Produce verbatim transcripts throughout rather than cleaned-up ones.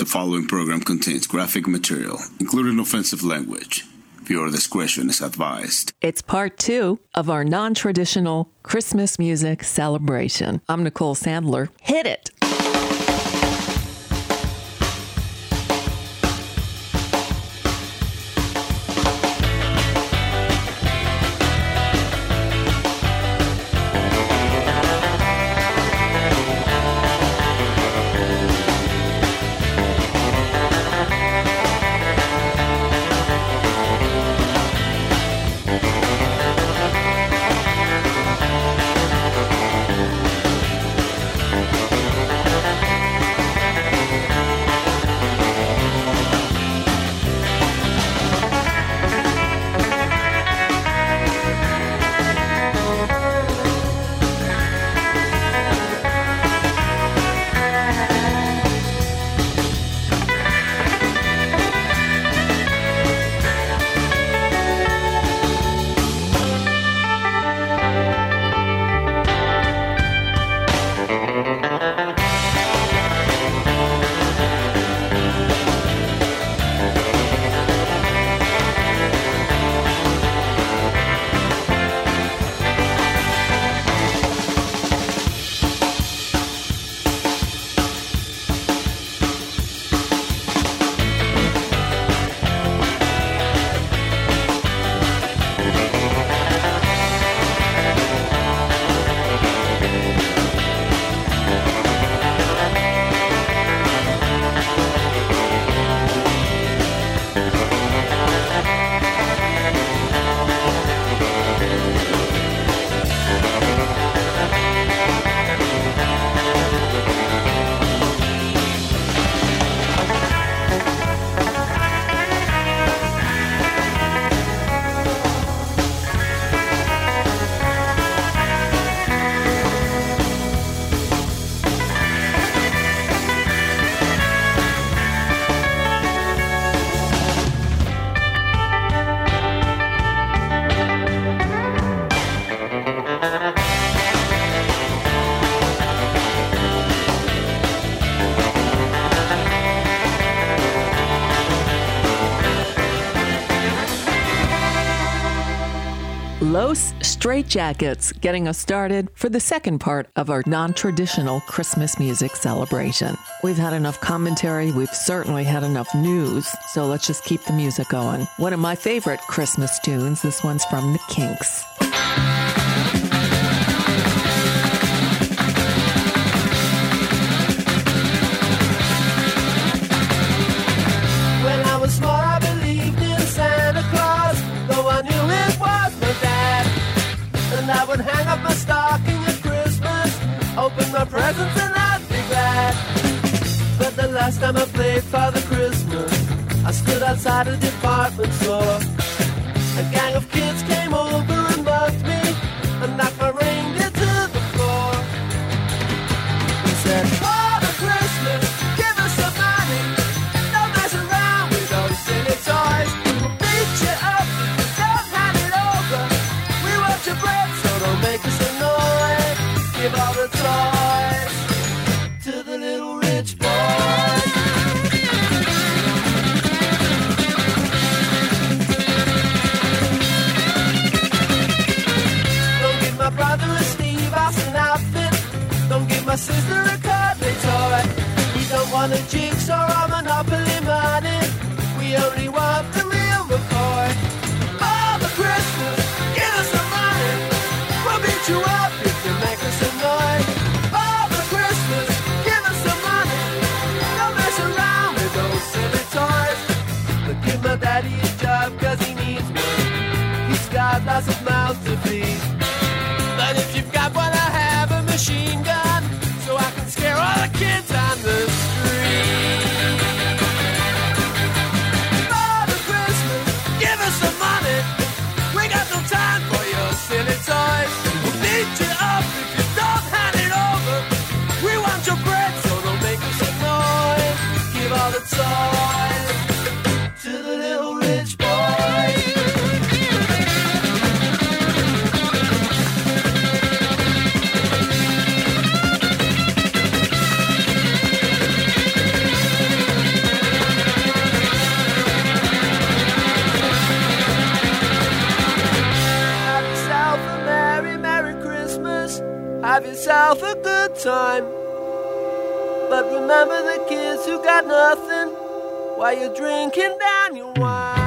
following program contains graphic material, including offensive language. Viewer discretion is advised. It's part two of our non-traditional Christmas music celebration. I'm Nicole Sandler. Hit it! Los Straitjackets getting us started for the second part of our non-traditional Christmas music celebration. We've had enough commentary, we've certainly had enough news, so let's just keep the music going. One of my favorite Christmas tunes, this one's from the Kinks. When I was small, I believed in Santa Claus, though I knew it was my dad. And I would hang up my stocking at Christmas, open my presents and I'd be glad. But the last time I played Father Christmas, I stood outside a department store. A gang of kids came over and mugged me and knocked my reindeer to the floor. He said, Father Christmas, give us some money. Don't mess around with those silly toys. We'll beat you up if you don't hand it over. We want your bread, so don't make us annoy. Give all the toys to the little rich boy. My brother a Steve Austin outfit. Don't give my sister a cuddly toy. We don't want a jigsaw or Monopoly money. We only want the real McCoy. Father Christmas, give us some money. We'll beat you up if you make us annoy. Father Christmas, give us some money. Don't mess around with those silly toys. But give my daddy a job cause he needs one. He's got lots of mouths to feed. But if you've got one, I have a machine gun, so I can scare all the kids on the street. Father Christmas, give us some money. We got no time for your silly toys. We'll beat you up if you don't hand it over. We want your bread, so don't make us annoy. Give all the toys to the little rich boy. yourself a good time. But remember the kids who got nothing while you're drinking down your wine.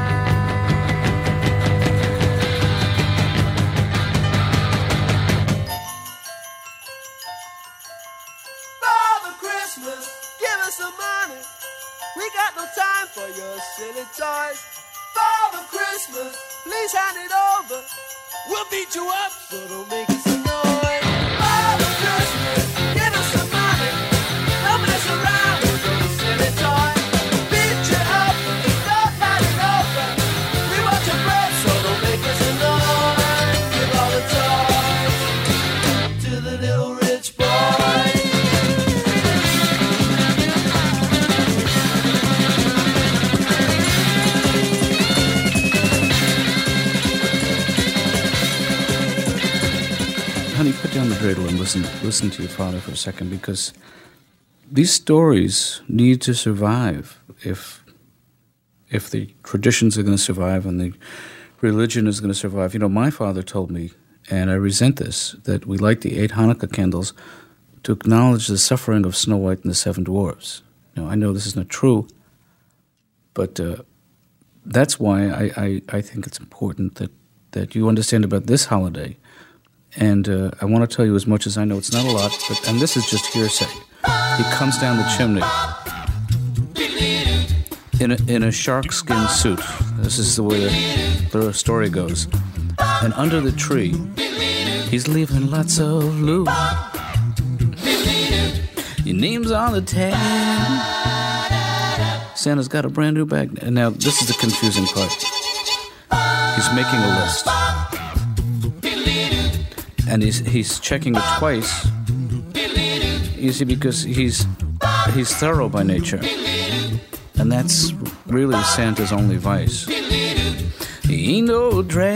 Father Christmas, give us some money. We got no time for your silly toys. Father Christmas, please hand it over. We'll beat you up, so don't make us annoyed. Father Christmas, give us some money. Don't mess around with those silly toys. Beat you up, don't hand it over. We want your bread, so don't make us annoyed. Give all the toys to the little rich boy. Honey, put down the dreidel and listen, listen to your father for a second, because these stories need to survive if, if the traditions are going to survive and the religion is going to survive. You know, my father told me, and I resent this, that we light the eight Hanukkah candles to acknowledge the suffering of Snow White and the Seven Dwarfs. Now, I know this is not true, but uh, that's why I, I, I think it's important that, that you understand about this holiday. And uh, I want to tell you as much as I know. It's not a lot, but and this is just hearsay. He comes down the chimney in a, in a shark skin suit. This is the way the, the story goes. And under the tree, he's leaving lots of loot. Your name's on the tag. Santa's got a brand new bag. And now, this is the confusing part. He's making a list. And he's he's checking it twice. You see, because he's he's thorough by nature, and that's really Santa's only vice. He ain't no drag.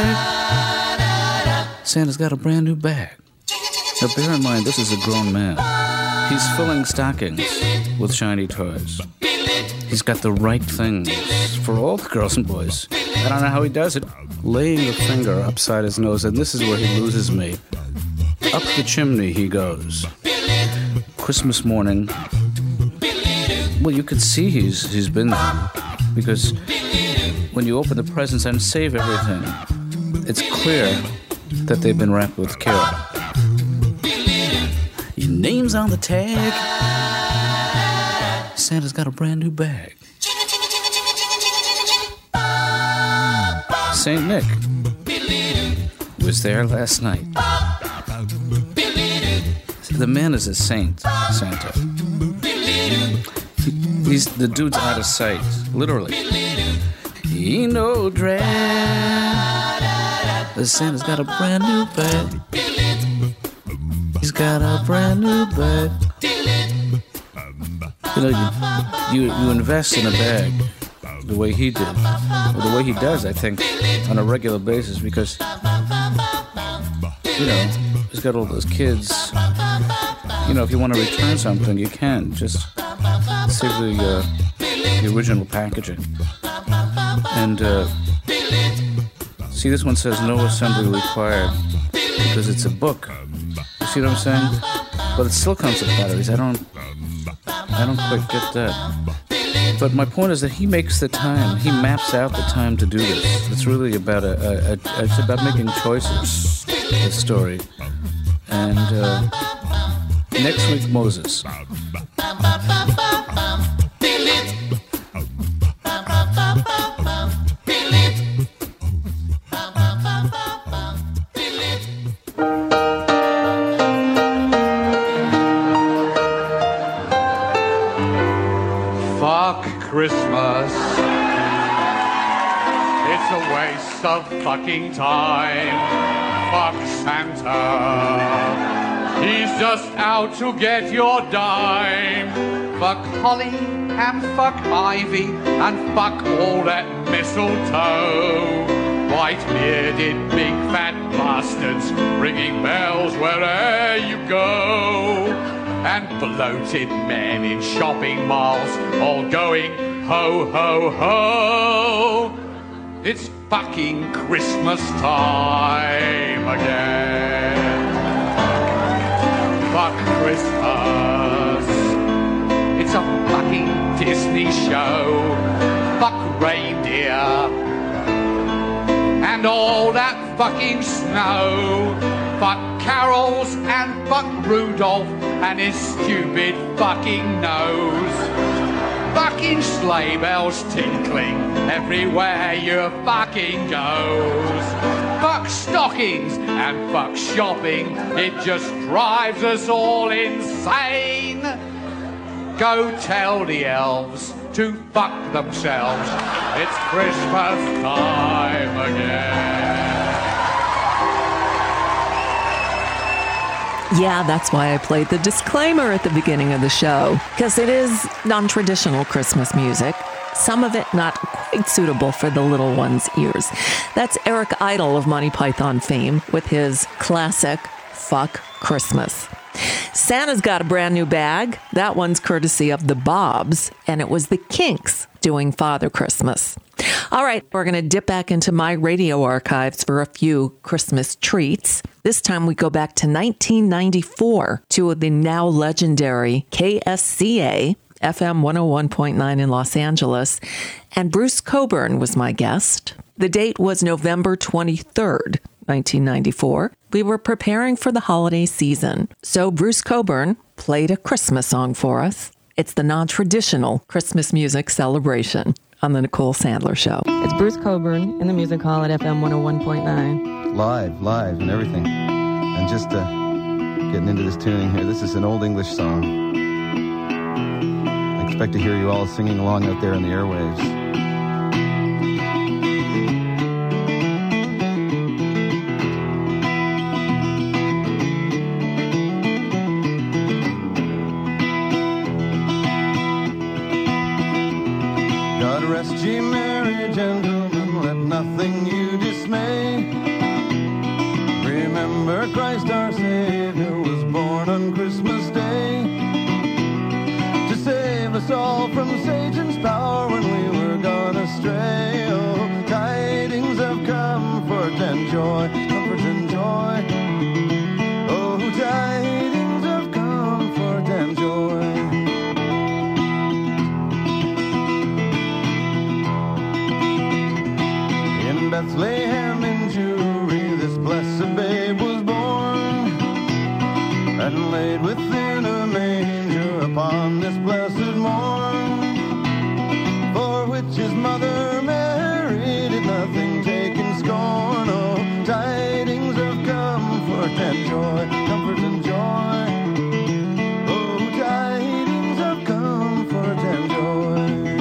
Santa's got a brand new bag. Now, bear in mind, this is a grown man. He's filling stockings with shiny toys. He's got the right things for all the girls and boys. I don't know how he does it. Laying a finger upside his nose, and this is where he loses me. Up the chimney he goes. Christmas morning. Well, you can see he's he's been there, because when you open the presents and save everything, it's clear that they've been wrapped with care. Your name's on the tag. Santa's got a brand new bag. Saint Nick was there last night. The man is a saint, Santa. He, he's the dude's out of sight, literally. He ain't no drag. The Santa's got a brand new bag. He's got a brand new bag. You know, you, you, you invest in a bag the way he did, or the way he does, I think, on a regular basis, because, you know, he's got all those kids. You know, if you want to return something, you can. Just save the, uh, the original packaging. And, uh, see, this one says no assembly required, because it's a book. You see what I'm saying? But it still comes with batteries. I don't, I don't quite get that. But my point is that he makes the time. He maps out the time to do this. It's really about a, a, a it's about making choices. This story. And uh, next week, Moses. Christmas, it's a waste of fucking time. Fuck Santa, he's just out to get your dime. Fuck holly and fuck ivy and fuck all that mistletoe. White-bearded big fat bastards ringing bells wherever you go. And bloated men in shopping malls all going ho, ho, ho. It's fucking Christmas time again. fuck Christmas. It's a fucking Disney show. Fuck reindeer and all that fucking snow. Fuck carols and fuck Rudolph and his stupid fucking nose. Fucking sleigh bells tinkling everywhere you fucking goes. Fuck stockings and fuck shopping, it just drives us all insane. Go tell the elves to fuck themselves, it's Christmas time again. Yeah, that's why I played the disclaimer at the beginning of the show, because it is non-traditional Christmas music, some of it not quite suitable for the little one's ears. That's Eric Idle of Monty Python fame with his classic Fuck Christmas. Santa's got a brand new bag. That one's courtesy of the Bobs, and it was the Kinks doing Father Christmas. All right, we're going to dip back into my radio archives for a few Christmas treats. This time we go back to nineteen ninety-four to the now legendary K S C A, F M one oh one point nine in Los Angeles, and Bruce Cockburn was my guest. The date was November twenty-third, nineteen ninety-four. We were preparing for the holiday season, so Bruce Cockburn played a Christmas song for us. It's the non-traditional Christmas music celebration on the Nicole Sandler Show. It's Bruce Cockburn in the Music Hall at F M one oh one point nine. Live, live, and everything. And just uh, getting into this tuning here. This is an old English song. I expect to hear you all singing along out there in the airwaves. Ye merry gentlemen, let nothing you dismay. Remember Christ our Savior was born on Christmas Day to save us all from Satan's power when we were gone astray. Oh, tidings of comfort and joy, comfort and joy. Oh, tidings of comfort and joy. Bethlehem in Jewry, this blessed babe was born and laid within a manger upon this blessed morn, for which his mother Mary did nothing take in scorn. Oh, tidings of comfort and joy, comfort and joy. Oh, tidings of comfort and joy.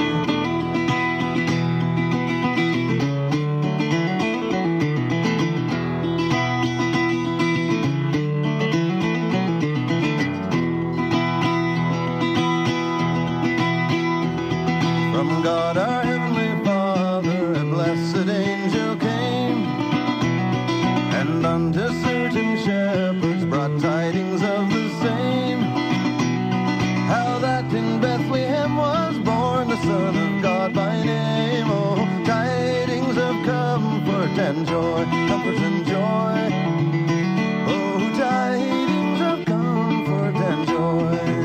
God our heavenly Father, a blessed angel came, and unto certain shepherds brought tidings of the same, how that in Bethlehem was born the Son of God by name. Oh, tidings of comfort and joy, comfort and joy. Oh, tidings of comfort and joy.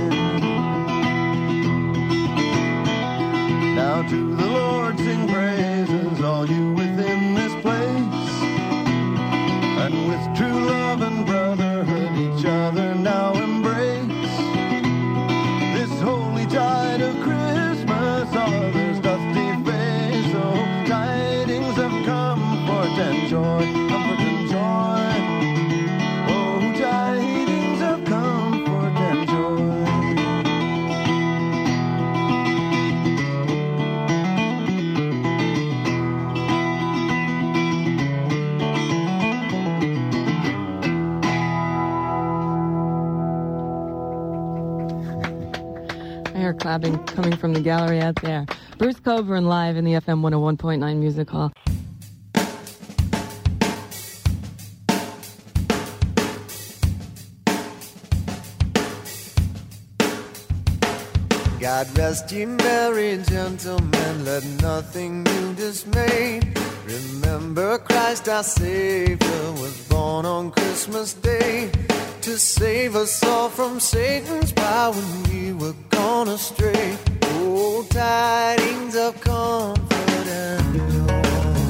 Now to the Lord sing praises, all you within this place, and with true love and brotherhood each other now embrace. This holy tide of Christmas all others doth deface. Oh, tidings of comfort and joy, comfort and joy. Oh, tidings of comfort and joy. Clapping coming from the gallery out there. Bruce Cockburn live in the F M one oh one point nine Music Hall. God rest ye merry gentlemen, let nothing you dismay. Remember Christ our Savior was born on Christmas Day to save us all from Satan's power when we were gone astray. Oh, tidings of comfort and joy.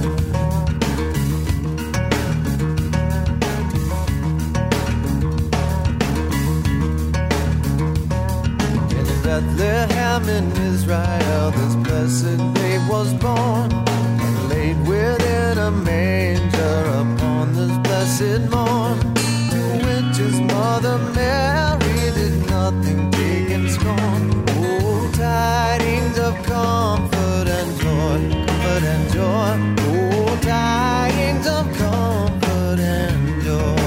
In Bethlehem in Israel, this blessed babe was born and laid within a manger upon this blessed morn. Which his mother Mary did nothing take in scorn. Oh, tidings of comfort and joy, comfort and joy. Oh, tidings of comfort and joy.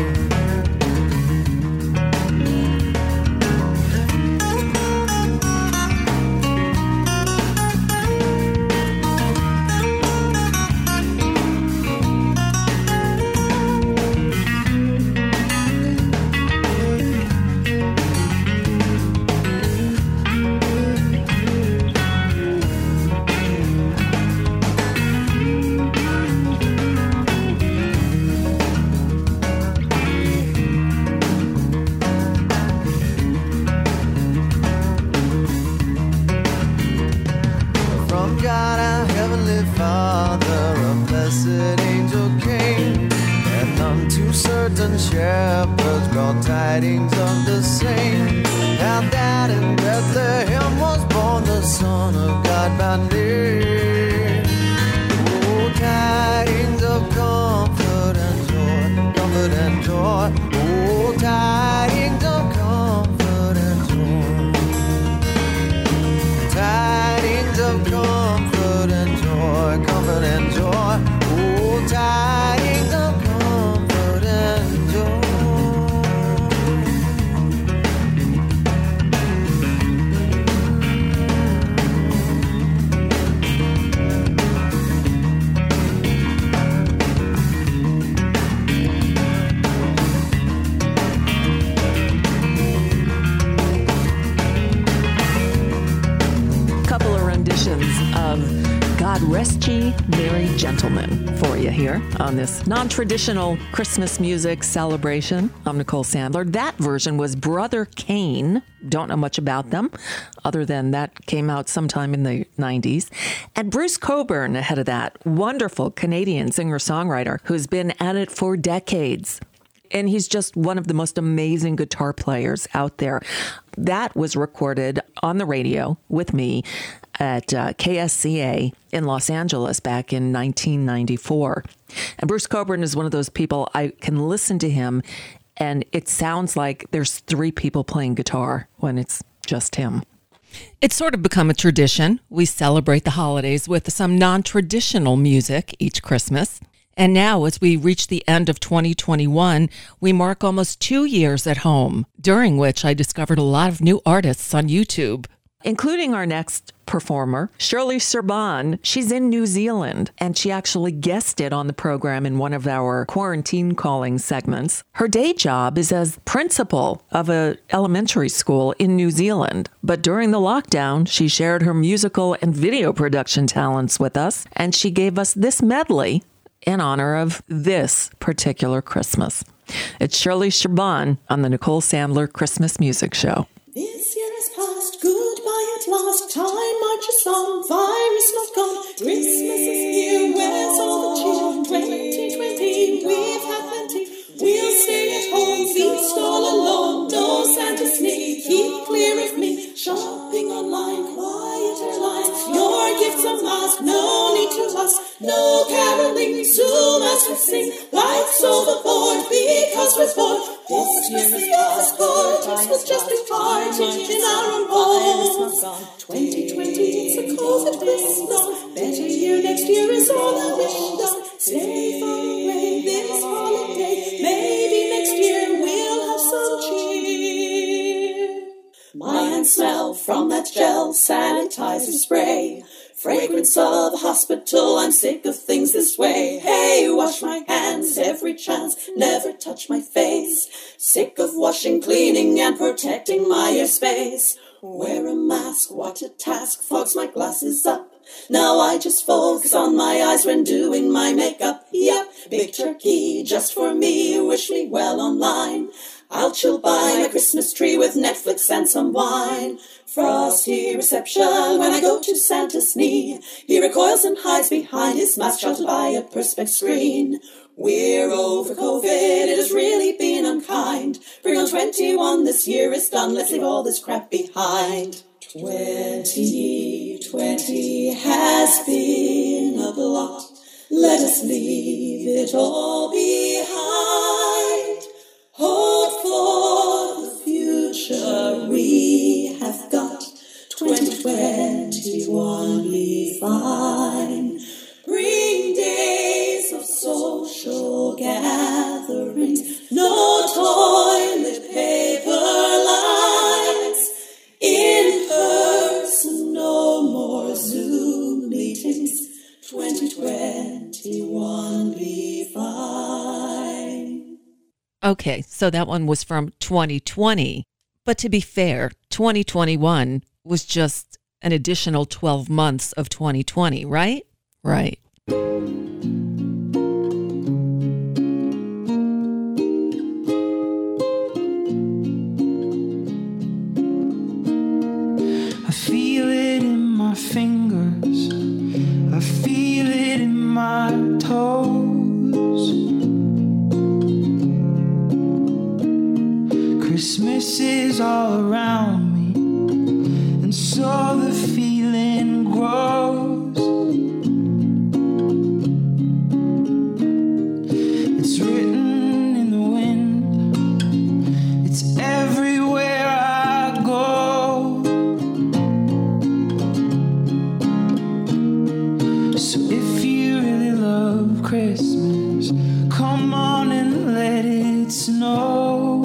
Certain shepherds brought tidings of the same. Now that in Bethlehem was born the Son of God by name. Oh, tidings of comfort and joy, comfort and joy. Oh, tidings of comfort and joy. Tidings of comfort and joy, comfort and joy. Oh, tidings of of God Rest Ye Merry Gentlemen for you here on this non-traditional Christmas music celebration. I'm Nicole Sandler. That version was Brother Cane. Don't know much about them other than that came out sometime in the nineties. And Bruce Cockburn ahead of that. Wonderful Canadian singer-songwriter who's been at it for decades. And he's just one of the most amazing guitar players out there. That was recorded on the radio with me at uh, K S C A in Los Angeles back in nineteen ninety-four. And Bruce Cockburn is one of those people I can listen to him and it sounds like there's three people playing guitar when it's just him. It's sort of become a tradition. We celebrate the holidays with some non-traditional music each Christmas. And now, as we reach the end of twenty twenty-one, we mark almost two years at home, during which I discovered a lot of new artists on YouTube, including our next performer, Shirley Serban. She's in New Zealand, and she actually guested on the program in one of our quarantine calling segments. Her day job is as principal of an elementary school in New Zealand. But during the lockdown, she shared her musical and video production talents with us, and she gave us this medley in honor of this particular Christmas. It's Shirley Serban on the Nicole Sandler Christmas Music Show. This year has passed, goodbye at last, time marches on, virus not gone, Christmas is here, where's all the cheer, twenty twenty, we've had plenty, we'll stay at home, feast all alone, no Santa sneak, keep clear of me, shopping online, quieter lines, your gifts a mask, no need to ask, no caroling, Zoom as we sing, lights overboard, because we're bored. This Christmas party was just a party in our own home. twenty twenty, it's a COVID Christmas. Better year next year is all I wish on. Stay far away this holiday. Maybe next year we'll have some cheer. My hands smell from that gel sanitizer spray. Fragrance of hospital, I'm sick of things this way. Hey, wash my hands every chance, never touch my face. Sick of washing, cleaning, and protecting my airspace. Wear a mask, what a task, fogs my glasses up. Now I just focus on my eyes when doing my makeup. Yep, big turkey just for me, wish me well online. I'll chill by my Christmas tree with Netflix and some wine. Frosty reception when I go to Santa's knee. He recoils and hides behind his mask, sheltered by a perspex screen. We're over COVID, it has really been unkind. Bring on twenty-one, this year is done, let's leave all this crap behind. twenty twenty has been a blot, let us leave it all behind. Hope for the future we have got, twenty twenty-one be fine. Bring days of social gatherings, no toilet paper lines. In person, no more Zoom meetings, twenty twenty-one be fine. Okay, so that one was from twenty twenty. But to be fair, twenty twenty-one was just an additional twelve months of twenty twenty, right? Right. I feel it in my fingers, I feel it in my toes. Christmas is all around me, and so the feeling grows. It's written in the wind, it's everywhere I go. So if you really love Christmas, come on and let it snow.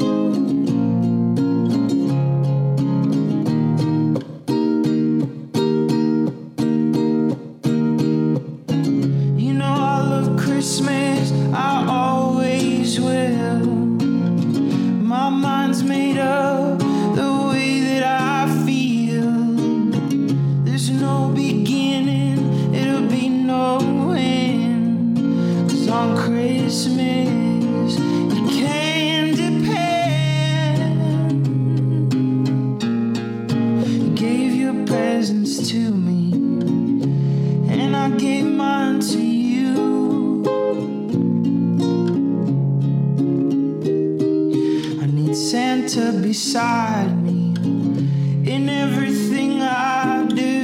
You know I love Christmas, I always will. My mind's made up the way that I feel. There's no beginning, it'll be no end. 'Cause on Christmas you can depend. You gave your presents to me, and I gave mine to you. I need Santa beside me in everything I do.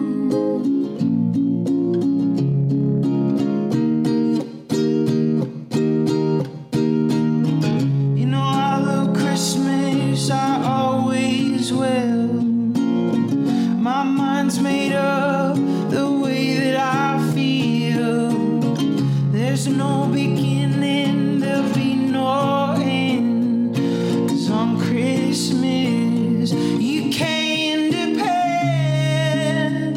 You know I love Christmas, I always will. My mind's made up the way that I feel. There's no beginning, there'll be no end. 'Cause on Christmas you can depend.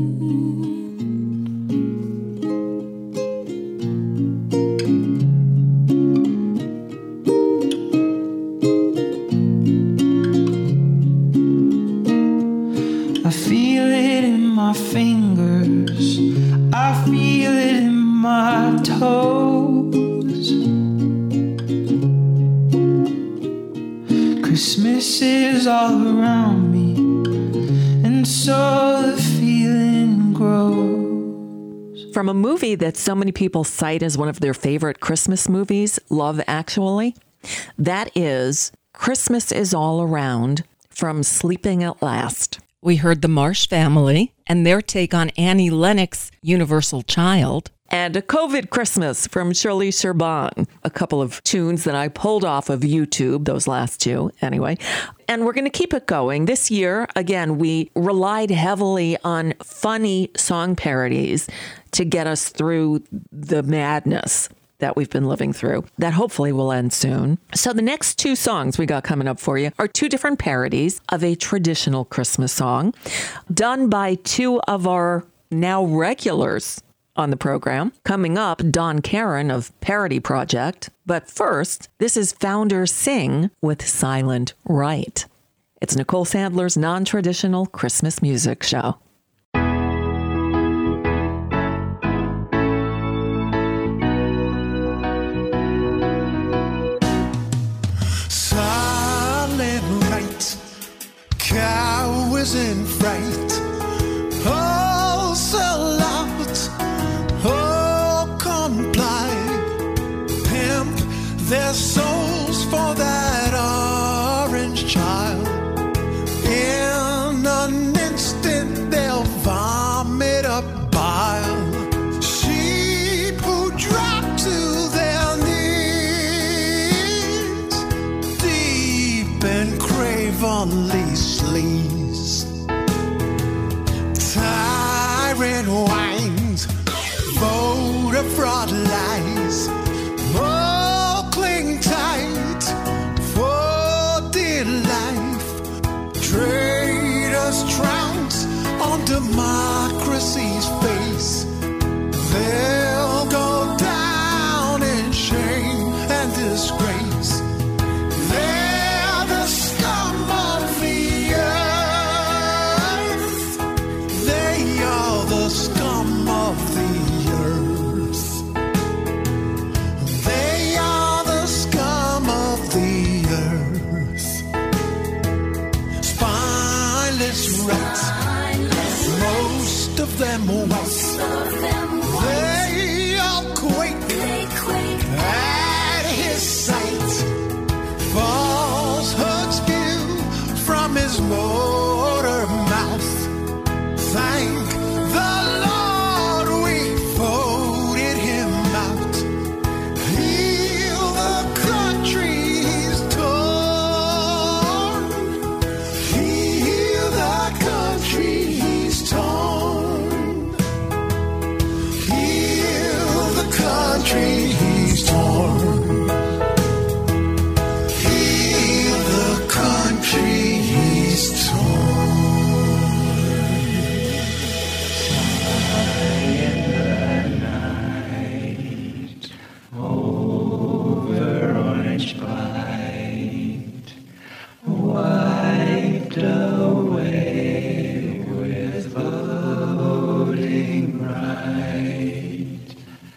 I feel it in my fingers, I feel it in my toes. Christmas is all around me, and so the feeling grows. From a movie that so many people cite as one of their favorite Christmas movies, Love Actually, that is Christmas is All Around from Sleeping at Last. We heard the Marsh Family and their take on Annie Lennox's Universal Child. And A COVID Christmas from Shirley Sherban. A couple of tunes that I pulled off of YouTube, those last two, anyway. And we're going to keep it going. This year, again, we relied heavily on funny song parodies to get us through the madness that we've been living through. That hopefully will end soon. So the next two songs we got coming up for you are two different parodies of a traditional Christmas song done by two of our now regulars on the program. Coming up, Don Karen of Parody Project. But first, this is Founder Sing with Silent Right. It's Nicole Sandler's non-traditional Christmas music show. Silent and winds, voter fraud lies. Oh, cling tight for dear life. Traitors trounce on democracy's face. They'll go down in shame and disgrace. They're the scum of the earth. They are the scum of the earth. They are the scum of the earth. Spineless rats, most of them white. They all quake at his sight. Falsehoods spew from his motor mouth. Thank the Lord we voted him out. Heal the country he's torn. Heal the country he's torn. Heal the country he's torn. Heal the country he's torn. Over orange blight, wiped away with voting right.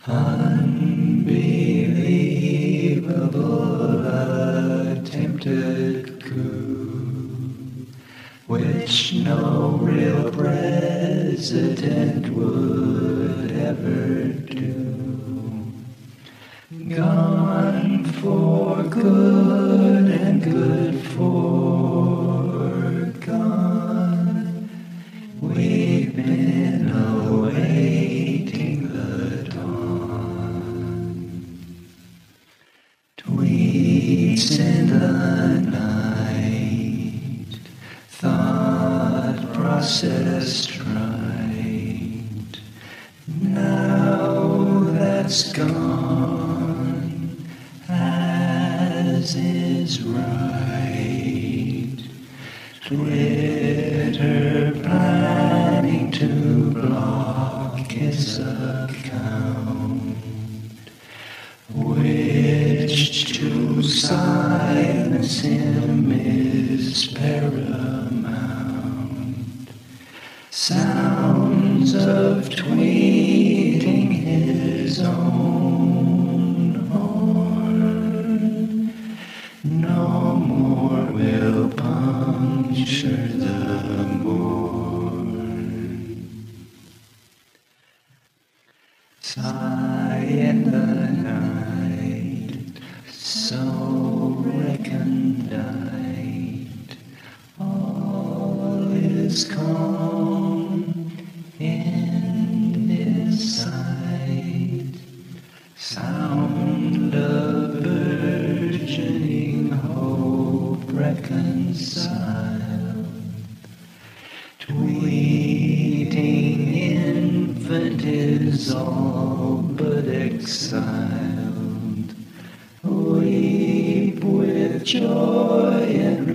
Unbelievable attempted coup, which no real president would ever do. Gone for good and good for gone. We've been awaiting the dawn. Tweets in the night, thought process tried. Now that's gone, as is right. Twitter planning to block his account, which to silence him is paramount. Sounds of tweeting his own horn no more will puncture the morn. Sigh in the night, so recondite. All is calm in his sight. Sound of burgeoning hope reconciled. Tweeting infant is all but exiled. Weep with joy and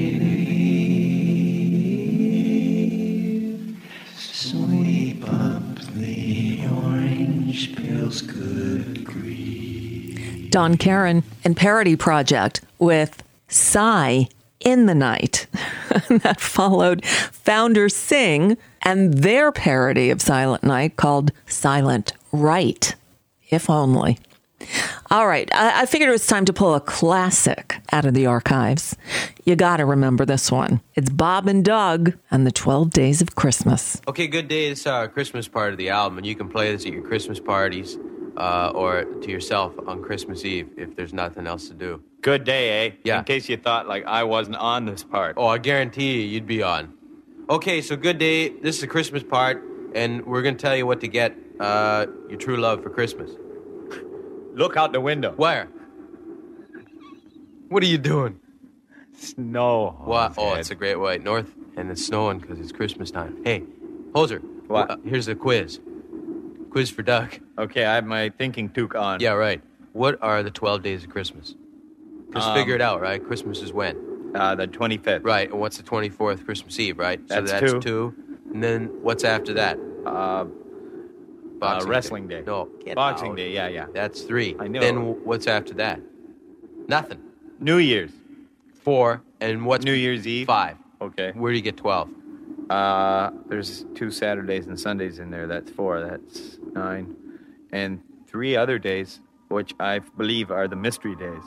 relief. Sweep up the orange pills, good grief. Don Caron and Parody Project with Sigh in the Night. That followed Founder Sing and their parody of Silent Night called Silent Right, if only. All right, I, I figured it was time to pull a classic out of the archives. You got to remember this one. It's Bob and Doug and the twelve Days of Christmas. Okay, Good Day is our Christmas part of the album, and you can play this at your Christmas parties uh, or to yourself on Christmas Eve if there's nothing else to do. Good Day, eh? Yeah. In case you thought, like, I wasn't on this part. Oh, I guarantee you, you'd be on. Okay, so Good Day, this is the Christmas part, and we're going to tell you what to get uh, your true love for Christmas. Look out the window. Where? What are you doing? Snow. What? Oh, it's a great white north, and it's snowing because it's Christmas time. Hey, Hoser, What? Uh, here's a quiz. Quiz for Doug. Okay, I have my thinking toque on. Yeah, right. What are the twelve days of Christmas? Just Um, figure it out, right? Christmas is when? Uh, the twenty-fifth. Right, and what's the twenty-fourth? Christmas Eve, right? That's so that's two. two. And then what's after that? Uh, Boxing uh, Wrestling Day. No, get Boxing out. Day, yeah, yeah. That's three. I know. Then w- what's after that? Nothing. New Year's. Four. And what's New Year's Eve. five? Okay. Where do you get twelve? Uh, there's two Saturdays and Sundays in there. That's four. That's nine. And three other days, which I believe are the mystery days.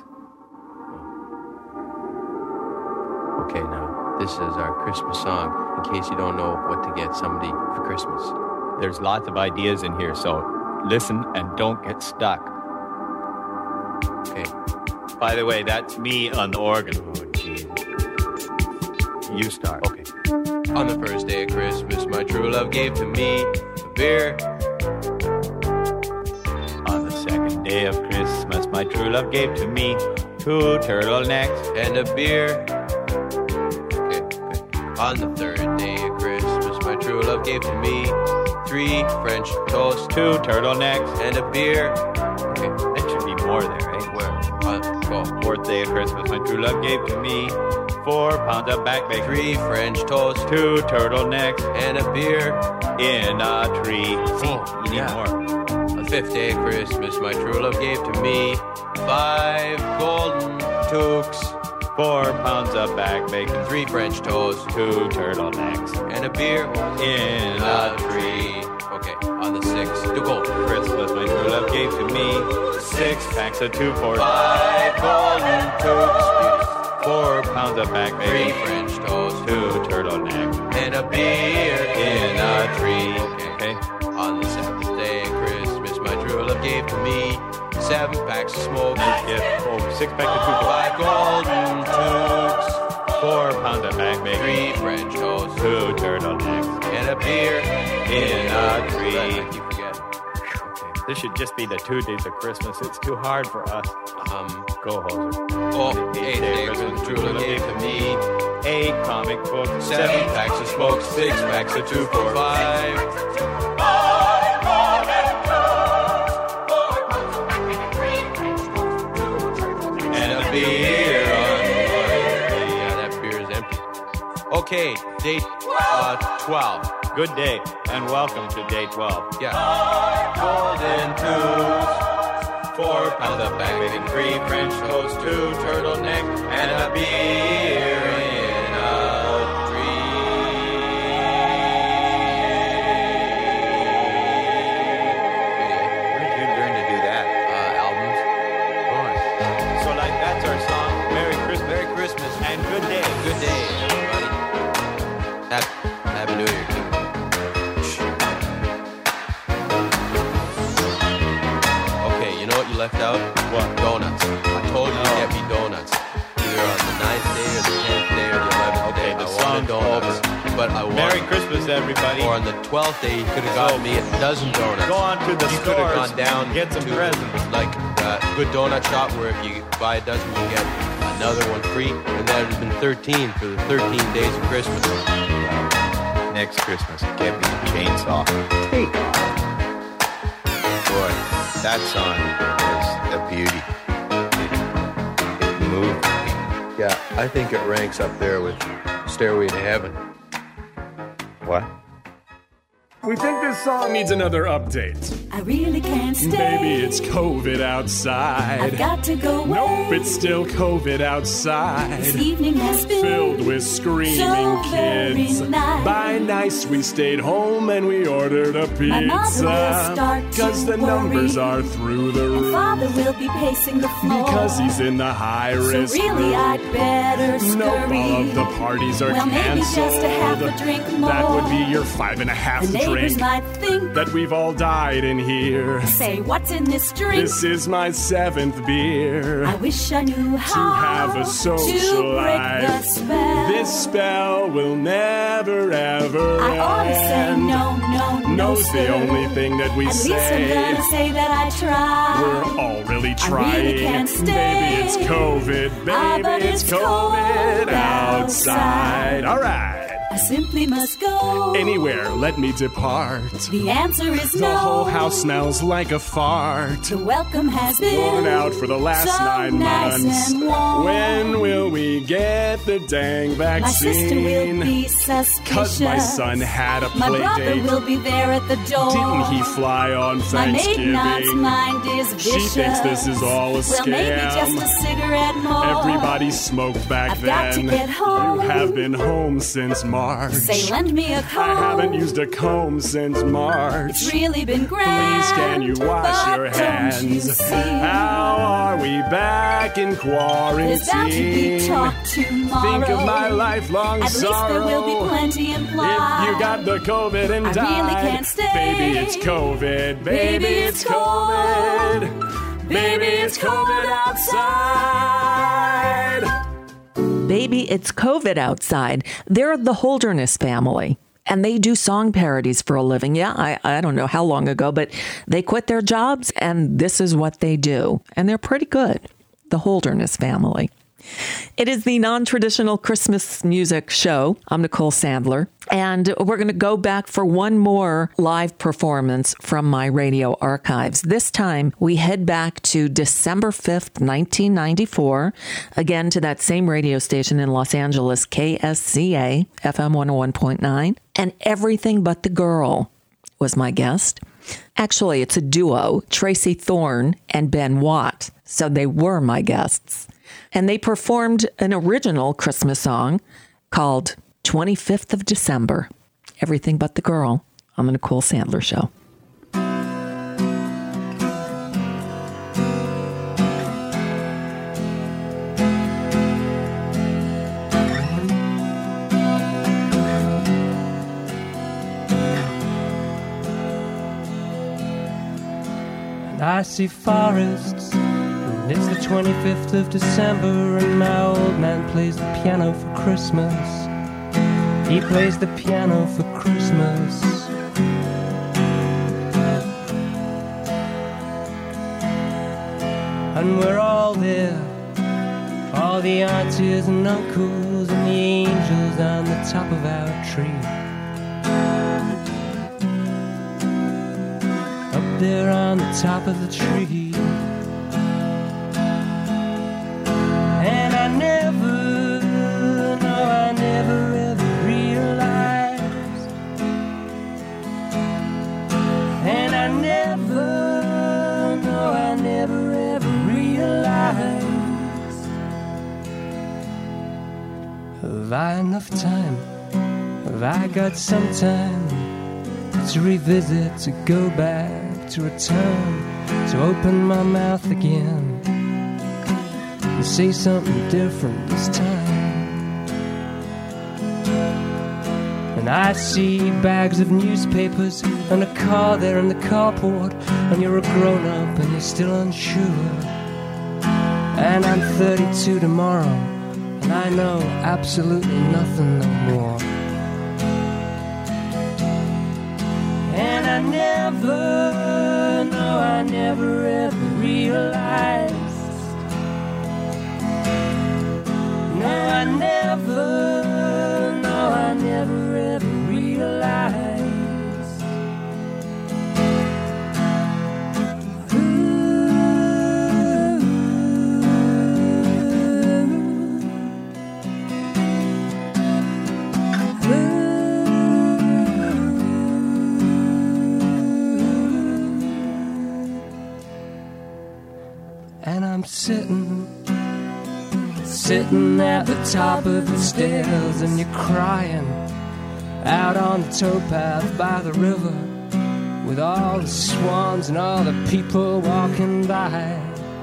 Okay, now, this is our Christmas song, in case you don't know what to get somebody for Christmas. There's lots of ideas in here, so listen and don't get stuck. Okay. By the way, that's me on the organ. Oh, geez. You start. Okay. On the first day of Christmas, my true love gave to me a beer. On the second day of Christmas, my true love gave to me two turtlenecks and a beer. Okay, good. On the third day of Christmas, my true love gave to me three French toasts, two turtlenecks, and a beer. Okay, that should be more there, eh? Where? Uh, go. Fourth day of Christmas, my true love gave to me four pounds of back bacon, three French toasts, two turtlenecks, and a beer in a tree. See, oh, you need yeah. more. On the fifth day of Christmas, my true love gave to me five golden toques, four pounds of back bacon, three French toasts, two turtlenecks, and a beer in a a tree. Okay, on the sixth, to go. Christmas, my true love gave to me six packs of two forty, five golden toques, four pounds of back three bacon, French toasts, two turtlenecks, and a beer in a tree. Okay. okay. On the seventh day of Christmas, my true love gave to me seven packs of smoke, yeah. oh, six packs of two five golden toques, four pounds of back bacon, three French toasts, two turtlenecks, and a beer in a tree. Like you forget. Okay. This should just be the two days of Christmas. It's too hard for us. Um, Go, Hoser. Oh, eighth day of Christmas, true love gave to me eight comic books, seven packs of smoke, six packs of two for five. And a beer on yeah, that beer is empty. Okay, day uh, twelve. Good day, and welcome to day twelve. Yeah. Golden tubes, four pounds of back bacon, three French toast, two turtleneck, and a beer in a Where did you learn to do that? Uh, albums. So, like, that's our song. Merry Christmas. Merry Christmas. And good day. Good day, everybody. Happy, Happy New Year, too. Okay, you know what you left out? What? Donuts. I told you to get me donuts. Either on the ninth day or the tenth day or the eleventh Okay, day. the I wanted song's donuts. But I Merry wanted... Christmas, everybody. Or on the twelfth day, you could have gotten me a dozen donuts. Go on to the you could have stores gone down and get some to presents. like a good donut shop where if you buy a dozen, you get another one free. And that would have been thirteen for the thirteen days of Christmas. Next Christmas, get me a chainsaw. Take off. Boy, that song was a beauty. It, it moved me. Yeah, I think it ranks up there with Stairway to Heaven. What? We think this song needs another update. I really can't stay. Baby, it's COVID outside. I've got to go away. Nope, it's still COVID outside. This evening has been filled with screaming so kids. Very nice. By nice, we stayed home and we ordered a pizza. My mother will start Cause to the numbers worry. are through the And roof. Father will be pacing the floor. Because he's in the high risk So really, group. I'd better scurry. Nope, all of the parties are well, maybe canceled. just a half a drink more. That would be your five and a half The neighbors drink. might think that we've all died in here. Say, what's in this drink? This is my seventh beer. I wish I knew how to have a social to break life. the spell. This spell will never ever I ought to say end. no, no, no, No's sir. the only thing that we At say. least I'm gonna say that I tried. We're all really trying. I really can't stay. Baby, it's COVID. Baby, Ah, but it's it's COVID cold outside. outside. All right. I simply must go. Anywhere, let me depart. The answer is The no. whole house smells like a fart. The welcome has been Worn out for the last so nine nice months. and warm. When will we get the dang vaccine? My sister will be suspicious. Cause my son had a My play brother date. will be there at the door. Didn't he fly on My maiden aunt's Thanksgiving? mind is She vicious. thinks this is all a Well, scam. maybe just a cigarette more. Everybody smoked back I've then. got to get home. You have been home since March. Say, lend me a comb. I haven't used a comb since March. It's really been grand. Please can you wash but your don't you hands? see? How are we back in quarantine? There's bound to be talk tomorrow. Think of my lifelong At sorrow. least there will be plenty implied. If you got the COVID and I died, really can't stay. baby, it's COVID. Baby, it's COVID. Baby, it's COVID outside. Baby, it's COVID outside. They're the Holderness family, and they do song parodies for a living. Yeah, I, I don't know how long ago, but they quit their jobs, and this is what they do. And they're pretty good, the Holderness family. It is the non-traditional Christmas music show. I'm Nicole Sandler, and we're going to go back for one more live performance from my radio archives. This time, we head back to December fifth, nineteen ninety-four, again to that same radio station in Los Angeles, K S C A, F M one oh one point nine, and Everything But the Girl was my guest. Actually, it's a duo, Tracy Thorn and Ben Watt, so they were my guests. And they performed an original Christmas song called twenty-fifth of December, Everything But the Girl, on the Nicole Sandler Show. And I see forests. It's the twenty-fifth of December and my old man plays the piano for Christmas. He plays the piano for Christmas. And we're all there, all the aunties and uncles and the angels on the top of our tree. Up there on the top of the tree. And I never, no, I never ever realized. And I never, no, I never ever realized. Have I enough time? Have I got some time to revisit, to go back, to return, to open my mouth again? And say something different this time. And I see bags of newspapers and a car there in the carport, and you're a grown-up and you're still unsure. And I'm thirty-two tomorrow, and I know absolutely nothing no more. And I never, no, I never ever realized. No, I never, no, I never ever realized. And I'm sitting Sitting at the top of the stairs, and you're crying out on the towpath by the river, with all the swans and all the people walking by.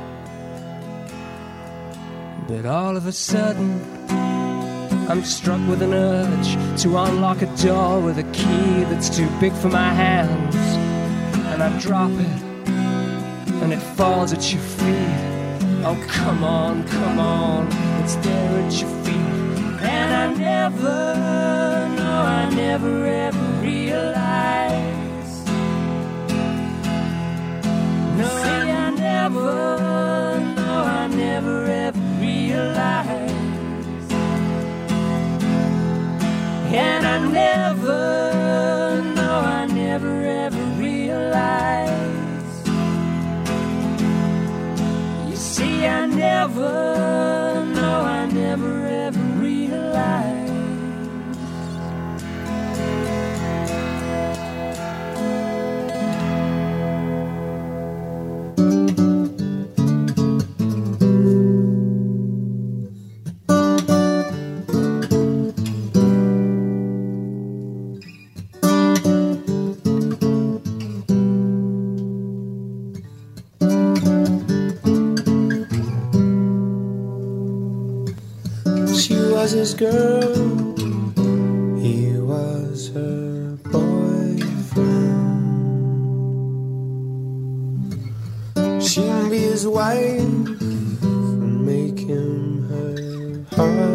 But all of a sudden I'm struck with an urge to unlock a door with a key that's too big for my hands. And I drop it, and it falls at your feet. Oh, come on, come on, it's there at your feet. And I never, no, I never ever realized. No, I never, no, I never ever realized. And I was his girl, he was her boyfriend. She'd be his wife and make him her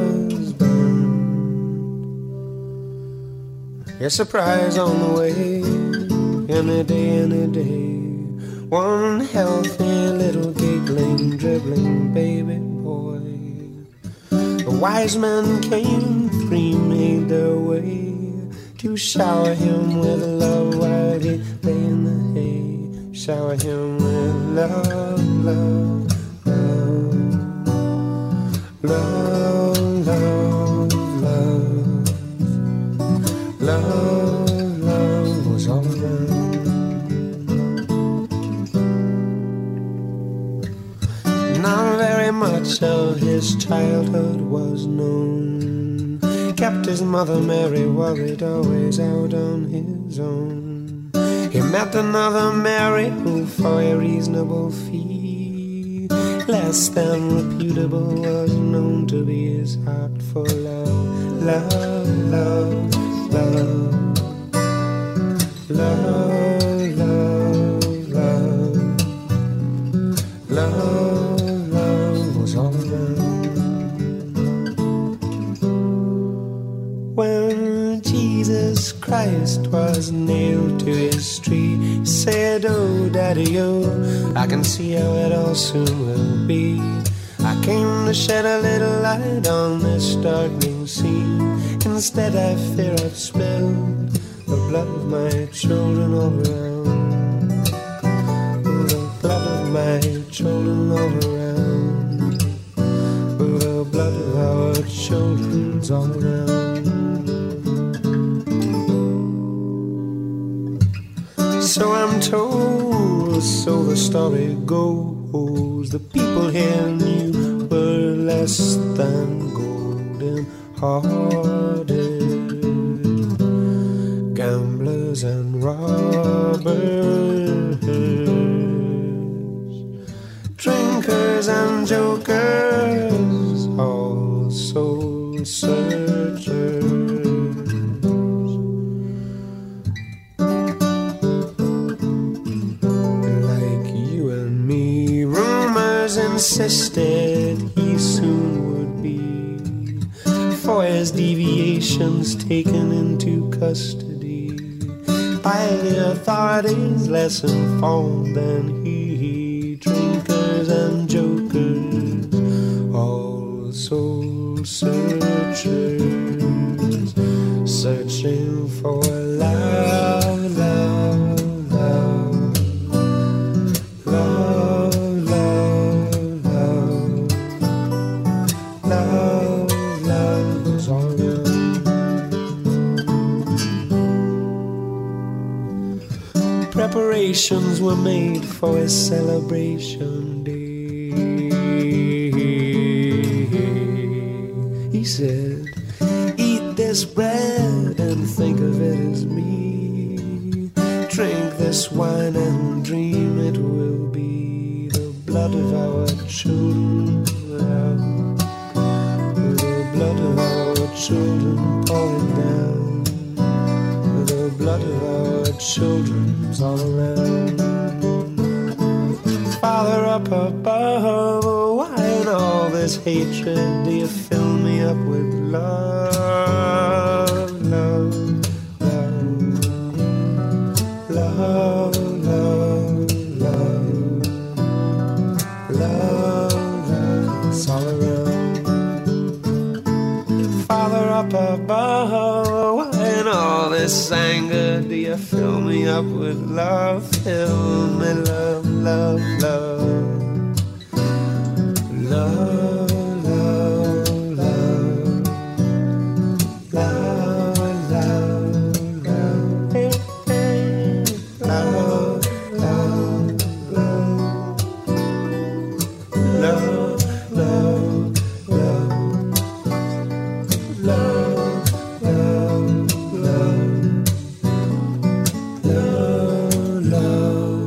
husband. A surprise on the way, any day, any day. One healthy little giggling, dribbling baby boy. The wise men came, three made their way to shower him with love while he lay in the hay. Shower him with love, love, love, love, love, love, love was all around. Not very much of his childhood was known. Kept his mother Mary worried, always out on his own. He met another Mary who for a reasonable fee, less than reputable, was known to be his heart for love. Love, love, love, love, love, love, love. When Jesus Christ was nailed to his tree, he said, oh, Daddy, oh, I can see how it all soon will be. I came to shed a little light on this darkening scene. Instead I fear I've spilled the blood of my children all around. The blood of my children all around. The blood of our children's all around. So I'm told, so the story goes, the people here knew were less than golden hearted, gamblers and robbers, drinkers and jokers, all soul searchers. Insisted he soon would be, for his deviations taken into custody by the authorities less informed than he. Drinkers and jokers, all soul searchers, searching for love, love, love, love, love, love was all around. Preparations were made for a celebration day. He said, eat this bread and think of it as me. Drink this wine and dream it will be the blood of our children. The blood of our children pouring down. The blood of our children's all around. Father up above, why in all this hatred do you fill me up with love, love, love, love, love, love, love, love, it's all around. Father up above, why in all this anger do you fill me up with love? Fill me love, love, love, love, love, love, love, love, love, hey, hey, love, love, love, love, love, love. Love, love, love, love, love,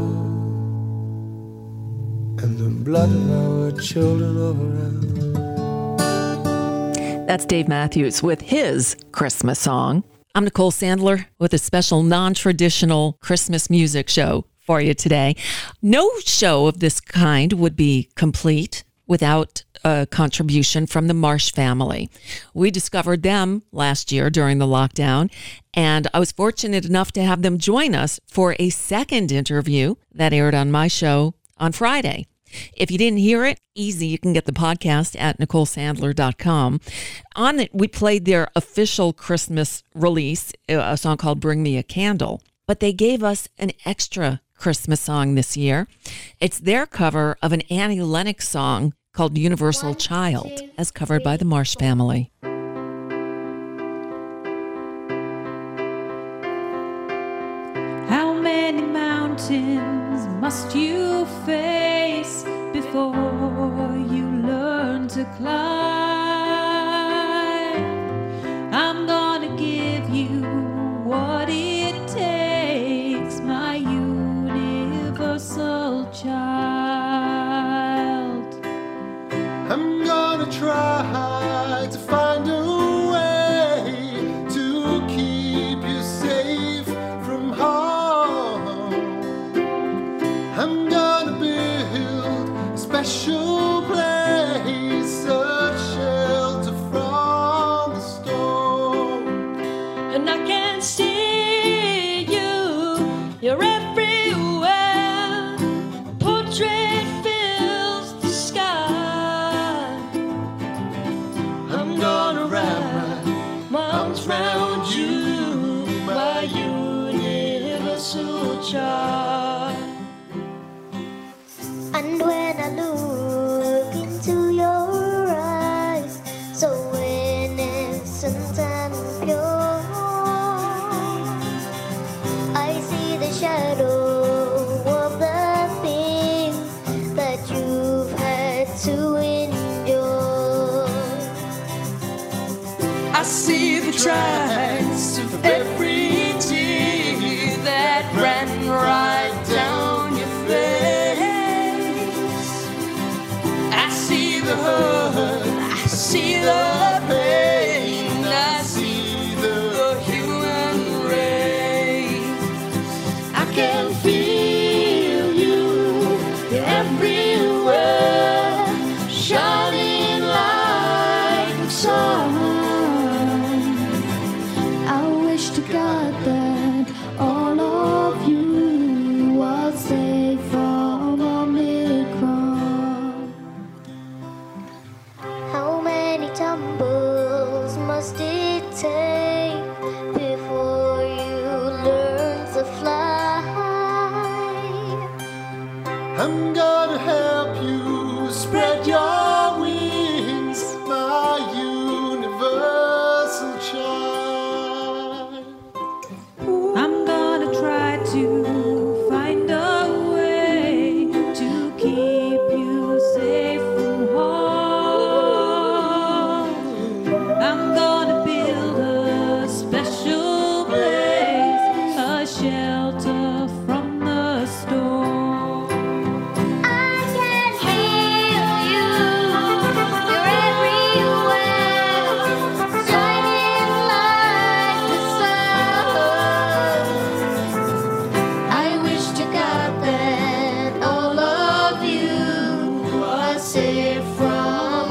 and the blood of our children all around. That's Dave Matthews with his Christmas song. I'm Nicole Sandler with a special non-traditional Christmas music show for you today. No show of this kind would be complete without a contribution from the Marsh family. We discovered them last year during the lockdown, and I was fortunate enough to have them join us for a second interview that aired on my show on Friday. If you didn't hear it, easy, you can get the podcast at nicole sandler dot com. On it, we played their official Christmas release, a song called Bring Me a Candle, but they gave us an extra Christmas song this year. It's their cover of an Annie Lennox song called Universal Child, as covered by the Marsh family. How many mountains must you face before you learn to climb? I'm gonna give you what it takes, my universal child. I'm gonna try to find a way to keep you safe from harm. I'm gonna build a special place, a shelter from the storm. And I can see you, you're everywhere. Portrait fills the sky. I'm gonna wrap my arms round you, my universal child. And when I look into your eyes, so innocent and pure, I see the shadow of the things that you've had to endure. I see the tracks of every tear that ran right down your face. I see the hurt, I see the pain, I see the human race. I can feel you, you're everywhere, shining like the sun. I wish to God that all of you are safe from Omicron. How many tumbles must it take before you learn to fly? I'm gonna help you spread your wings, my universal child. I'm gonna try to find a way to keep you safe from harm. I'm gonna build a special place, a shelter from the storm. I can feel you, you're everywhere, shining like the sun. I wish to God that all of you are safe from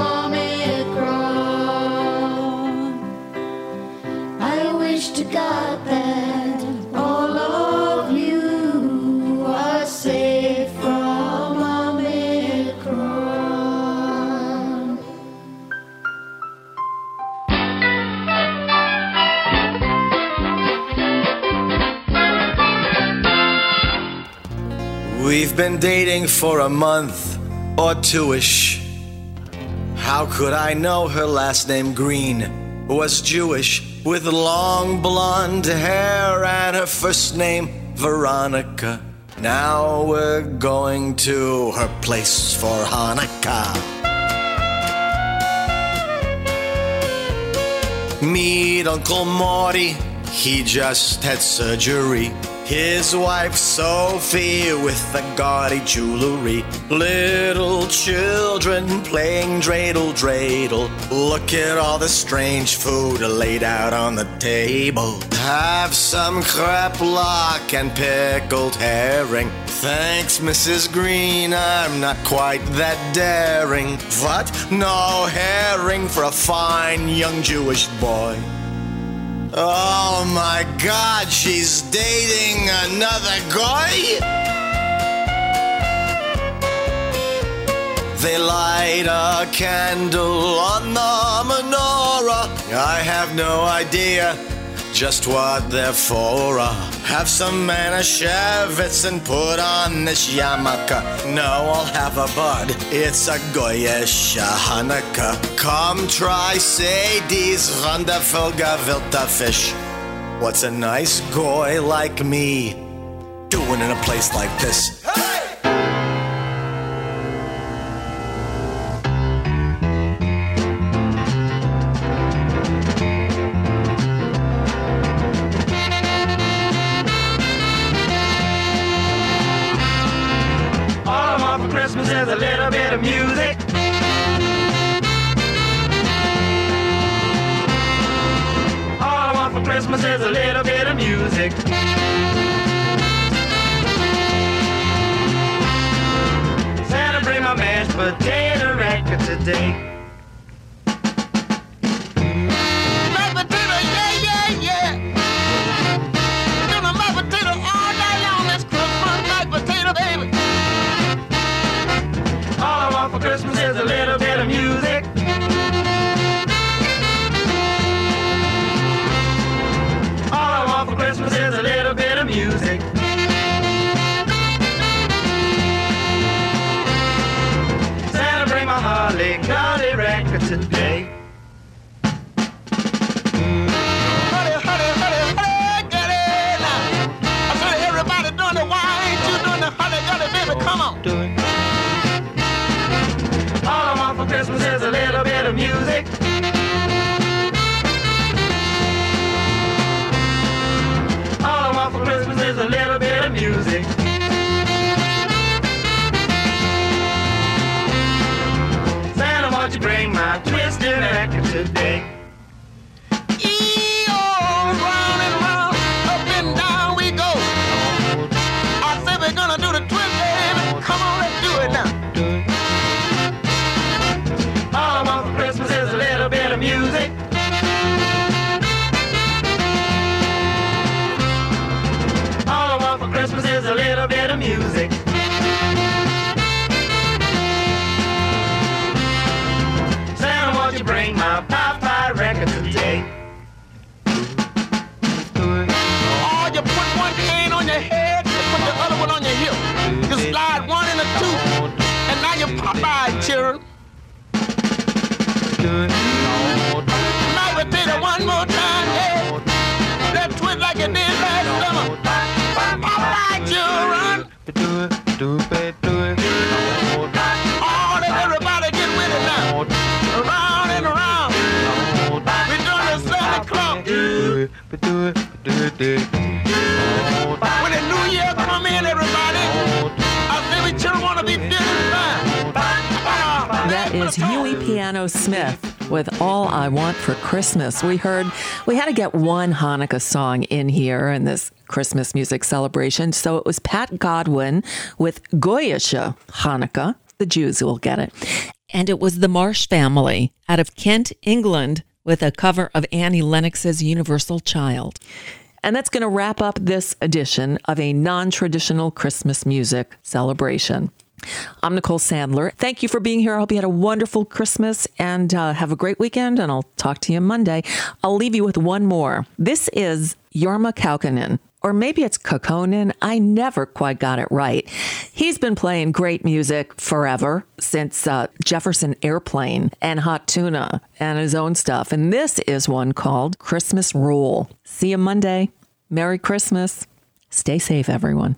Omicron. I wish to God that all of you are safe from Omicron. We've been dating for a month or two-ish. How could I know her last name Green was Jewish, with long blonde hair, and her first name Veronica? Now we're going to her place for Hanukkah. Meet Uncle Morty, he just had surgery. His wife Sophie with the gaudy jewelry. Little children playing dreidel dreidel. Look at all the strange food laid out on the table. Have some crepe and pickled herring. Thanks, Missus Green, I'm not quite that daring. What? No herring for a fine young Jewish boy. Oh my God, she's dating another guy? They light a candle on the menorah. I have no idea just what they're for. Uh, have some Manischewitz and put on this yarmulke. No, I'll have a bud. It's a Goyish Hanukkah. Come try Sadie's wonderful gefilte fish. What's a nice goy like me doing in a place like this? Christmas is a little bit of music. All I want for Christmas is a little bit of music. Santa, bring my mashed potato racket today. Christmas is a little bit of music. All I want for Christmas is a little bit of music. Santa, bring my holly golly racket today. Holly, holly, holly, holly, get it now. I said everybody doing it. Why ain't you doing the holly golly, baby? Come on. Do it. All I want for Christmas is a little bit of music. All I want for Christmas is a little bit of music. Santa, won't you bring my twisted racket today? E-oh, round and round, up and down we go. I said we're gonna do the twist, baby. Come on, let's do it now. All I want for Christmas is a little bit of music. All I want for Christmas is a little bit of music. Santa, won't you bring my Popeye record today? Oh, you put one hand on your head, you put the other one on your hip. You slide one in a two, and now you're Popeye, children. Now we did it one more time, yeah. Let's twist like you did last summer. All right, children. Do it, do it, do it. Oh, let everybody get with it now. Around and around. We're doing the Santa Claus. Do it, do it, do it, do it. When the new year come in, everybody, I think we children want to be feeling fine. That is Huey Piano Smith with All I Want for Christmas. We heard we had to get one Hanukkah song in here in this Christmas music celebration. So it was Pat Godwin with Goyish Hanukkah. The Jews will get it. And it was the Marsh Family out of Kent, England, with a cover of Annie Lennox's Universal Child. And that's going to wrap up this edition of a non-traditional Christmas music celebration. I'm Nicole Sandler. Thank you for being here. I hope you had a wonderful Christmas and uh, have a great weekend, and I'll talk to you Monday. I'll leave you with one more. This is Jorma Kaukonen, or maybe it's Kaukonen. I never quite got it right. He's been playing great music forever, since uh, Jefferson Airplane and Hot Tuna and his own stuff. And this is one called Christmas Rule. See you Monday. Merry Christmas. Stay safe, everyone.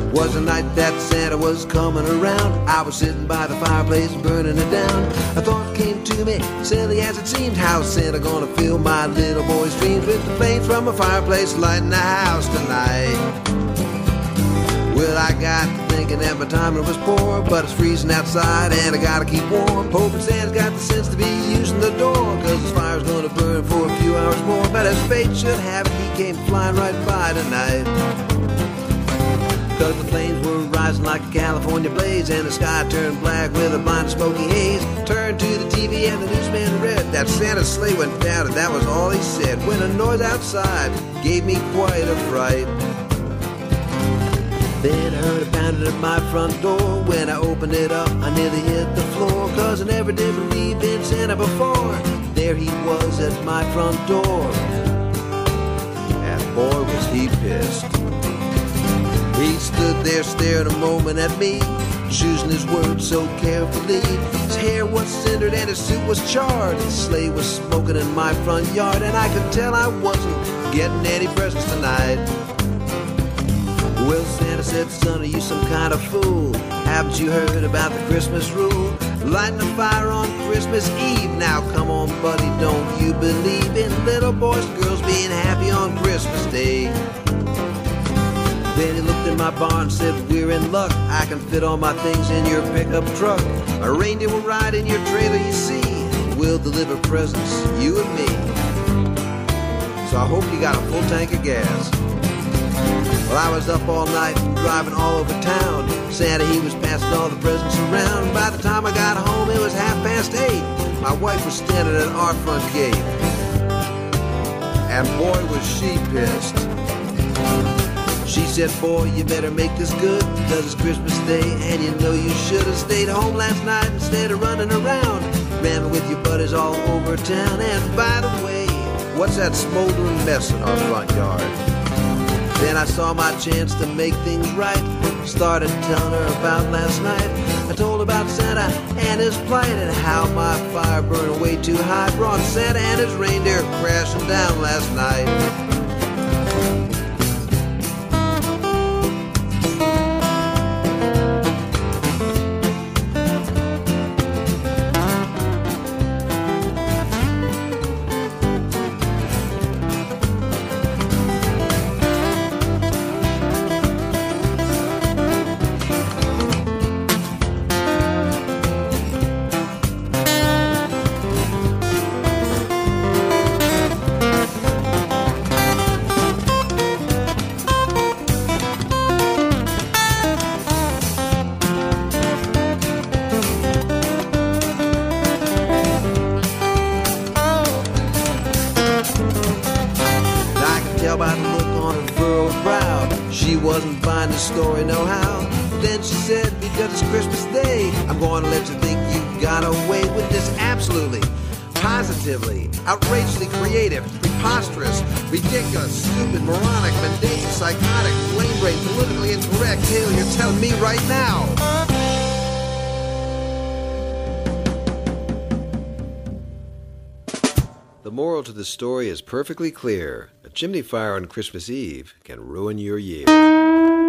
Was the night that Santa was coming around. I was sitting by the fireplace burning it down. A thought came to me, silly as it seemed. How's Santa gonna fill my little boy's dreams with the flames from a fireplace lighting the house tonight? Well, I got to thinking that my timing was poor, but it's freezing outside and I gotta keep warm. Hoping Santa's got the sense to be using the door, cause this fire's gonna burn for a few hours more. But as fate should have it, he came flying right by tonight. Cause the flames were rising like a California blaze, and the sky turned black with a blind smoky haze. Turned to the T V and the newsman read that Santa's sleigh went down, and that was all he said, when a noise outside gave me quite a fright. Then I heard a pounding at my front door. When I opened it up, I nearly hit the floor, cause I never did believe in Santa before. There he was at my front door, and boy was he pissed. He stood there staring a moment at me, choosing his words so carefully. His hair was cindered and his suit was charred. His sleigh was smoking in my front yard, and I could tell I wasn't getting any presents tonight. Well, Santa said, son, are you some kind of fool? Haven't you heard about the Christmas rule? Lighting a fire on Christmas Eve. Now come on, buddy, don't you believe in little boys and girls being happy on Christmas Day? Then he looked in my barn and said, we're in luck. I can fit all my things in your pickup truck. A reindeer will ride in your trailer, you see. We'll deliver presents, you and me. So I hope you got a full tank of gas. Well, I was up all night driving all over town. Santa, he was passing all the presents around. By the time I got home, it was half past eight. My wife was standing at our front gate, and boy was she pissed. She said, boy, you better make this good, because it's Christmas Day, and you know you should have stayed home last night instead of running around, ramming with your buddies all over town. And by the way, what's that smoldering mess in our front yard? Then I saw my chance to make things right. Started telling her about last night. I told her about Santa and his plight, and how my fire burned way too high, brought Santa and his reindeer crashing down last night. Story no how. Then she said, because it's Christmas Day, I'm going to let you think you got away with this absolutely, positively, outrageously creative, preposterous, ridiculous, stupid, moronic, mundane, psychotic, blame brain, politically incorrect tale you're telling me right now. The moral to the story is perfectly clear. A chimney fire on Christmas Eve can ruin your year.